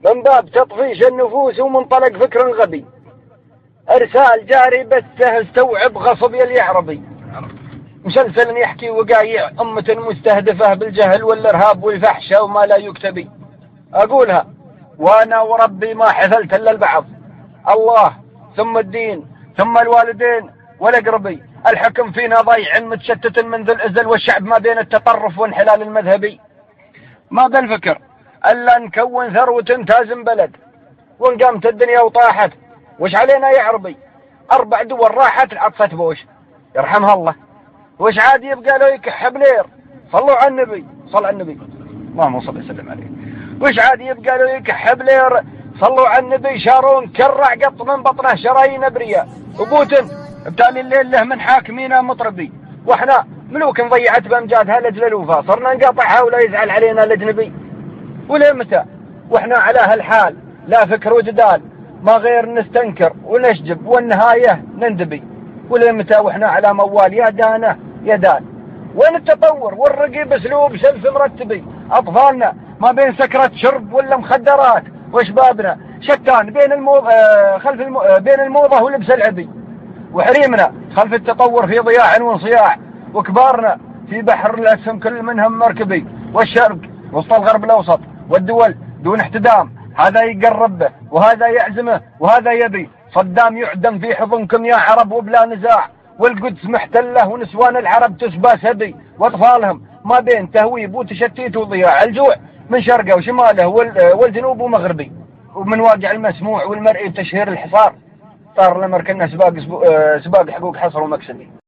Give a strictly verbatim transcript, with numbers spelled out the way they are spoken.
من باب تطفيش النفوس ومنطلق فكر غبي، ارسال جاري بثه استوعب غصب يلي عربي، مسلسل يحكي وقايع أمة مستهدفة بالجهل والإرهاب والفحشة وما لا يكتبي. أقولها وأنا وربي ما حثلت إلا البعض، الله ثم الدين ثم الوالدين والأقربي، الحكم فينا ضيع متشتت منذ الأزل، والشعب ما بين التطرف وانحلال المذهبي. ما بالفكر ألا نكون ثروة تازم بلد، وإن قامت الدنيا وطاحت وش علينا يا عربي؟ أربع دول راحت عطفت بوش يرحمها الله، وش عاد يبقى له يكح بلير؟ صلوا على النبي، صل على النبي اللهم صل وسلم عليه. وش عاد يبقى له يكح بلير؟ صلوا على النبي. شارون كرع قط من بطنه شرايين ابرياء، وبوتن بتالي الليل له من حاكمينا مطربي، واحنا ملوك ضيعت بامجادها لاجل الوفا، صرنا نقاطعها ولا يزعل علينا الاجنبي. وليه متى واحنا على هالحال لا فكر وجدال، ما غير نستنكر ونشجب والنهايه نندبي. وليه متى واحنا على موال يا دانه يا دان؟ وين التطور والرقي باسلوب سلف مرتبي؟ اطفالنا ما بين سكرة شرب ولا مخدرات، وشبابنا شتان بين الموضة خلف المو... بين الموضة ولبس العبي، وحريمنا خلف التطور في ضياع وانصياع، وكبارنا في بحر الاسهم كل منهم مركبي، والشرق وسط الغرب الاوسط والدول دون احتدام، هذا يقرب به وهذا يعزمه وهذا يبي. صدام يعدم في حضنكم يا عرب وبلا نزاع، والقدس محتله ونسوان العرب تسبى سبي، واطفالهم ما بين تهويب وتشتيت وضياع، الجوع من شرقه وشماله والجنوب ومغربي، ومن واقع المسموع والمرئي بتشهير الحصار، صار لمركنا سباق سباق حقوق حصر ومكسبي.